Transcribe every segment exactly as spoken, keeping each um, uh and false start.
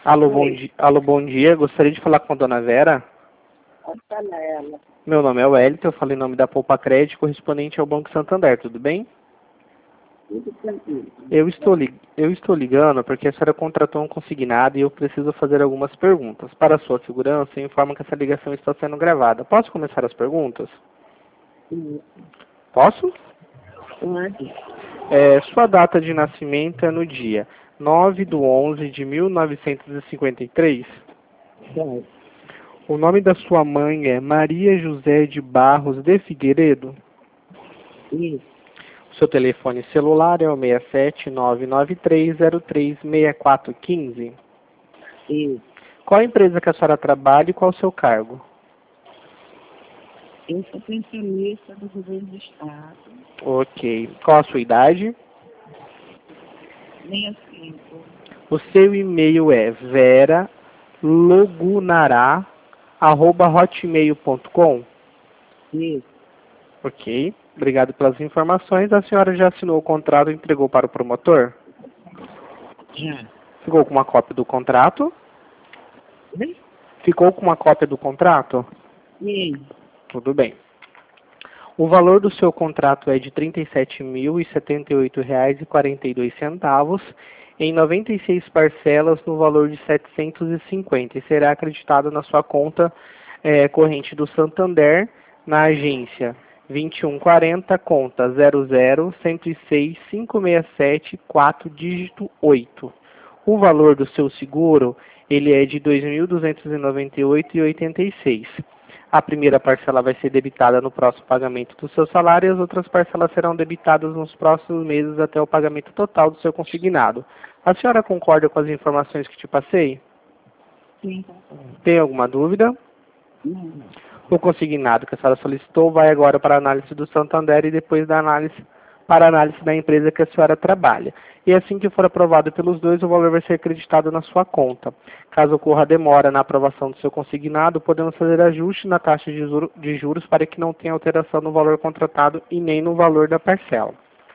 Alô, bom, Oi, di... Alô, bom dia. Gostaria de falar com a dona Vera. pode falar ela. Meu nome é Wellington, eu falo em nome da Poupa Crédito, correspondente ao Banco Santander, tudo bem? Tudo tranquilo. Eu estou, li... eu estou ligando porque a senhora contratou um consignado e eu preciso fazer algumas perguntas. Para a sua segurança, eu informo que essa ligação está sendo gravada. Posso começar as perguntas? Sim, Posso? pode. É, sua data de nascimento é no dia nove de onze de mil novecentos e cinquenta e três. Pode. O nome da sua mãe é Maria José de Barros de Figueiredo. Isso, Seu telefone celular é o seis sete nove nove três zero três seis quatro um cinco. isso. Qual a empresa que a senhora trabalha e qual o seu cargo? Eu sou pensionista do governo do estado. Ok. Qual a sua idade? sessenta e cinco. O seu e-mail é vera logunará arroba hotmail ponto com. Isso. Ok. Obrigado pelas informações. A senhora já assinou o contrato e entregou para o promotor? Já. Ficou com uma cópia do contrato? Oi? Ficou com uma cópia do contrato? Sim. Tudo bem. O valor do seu contrato é de trinta e sete mil e setenta e oito reais e quarenta e dois centavos em noventa e seis parcelas no valor de setecentos e cinquenta e será acreditado na sua conta eh, corrente do Santander na agência vinte e um quarenta, conta zero zero um zero seis cinco seis sete quatro, dígito oito. O valor do seu seguro ele é de dois mil duzentos e noventa e oito reais e oitenta e seis centavos. A primeira parcela vai ser debitada no próximo pagamento do seu salário e as outras parcelas serão debitadas nos próximos meses até o pagamento total do seu consignado. A senhora concorda com as informações que te passei? Sim, tá bom. Tem alguma dúvida? Não, não. O consignado que a senhora solicitou vai agora para a análise do Santander e depois da análise para a análise da empresa que a senhora trabalha. E assim que for aprovado pelos dois, o valor vai ser acreditado na sua conta. Caso ocorra demora na aprovação do seu consignado, podemos fazer ajuste na taxa de juro- de juros para que não tenha alteração no valor contratado e nem no valor da parcela.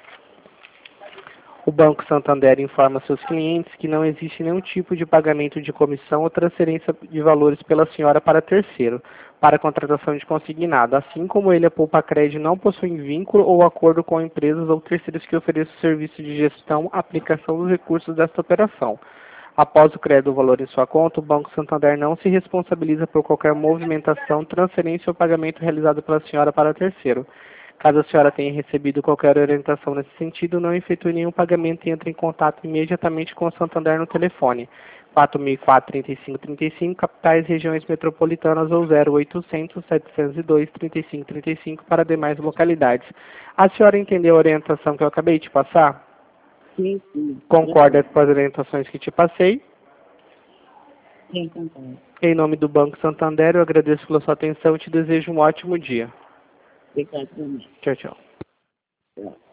O Banco Santander informa seus clientes que não existe nenhum tipo de pagamento de comissão ou transferência de valores pela senhora para terceiro, para a contratação de consignado, assim como ele, a Poupa Crédito, não possui vínculo ou acordo com empresas ou terceiros que ofereçam serviço de gestão, aplicação dos recursos desta operação. Após o crédito do valor em sua conta, o Banco Santander não se responsabiliza por qualquer movimentação, transferência ou pagamento realizado pela senhora para terceiro. Caso a senhora tenha recebido qualquer orientação nesse sentido, não efetue nenhum pagamento e entre em contato imediatamente com o Santander no telefone quatro mil e quatro, trinta e cinco, trinta e cinco, capitais, regiões metropolitanas ou zero oitocentos, setecentos e dois, trinta e cinco, trinta e cinco para demais localidades. A senhora entendeu a orientação que eu acabei de passar? Sim, sim. Concorda com as orientações que te passei? Sim, concordo. Em nome do Banco Santander, eu agradeço pela sua atenção e te desejo um ótimo dia. Obrigado também. Tchau, tchau. Tchau.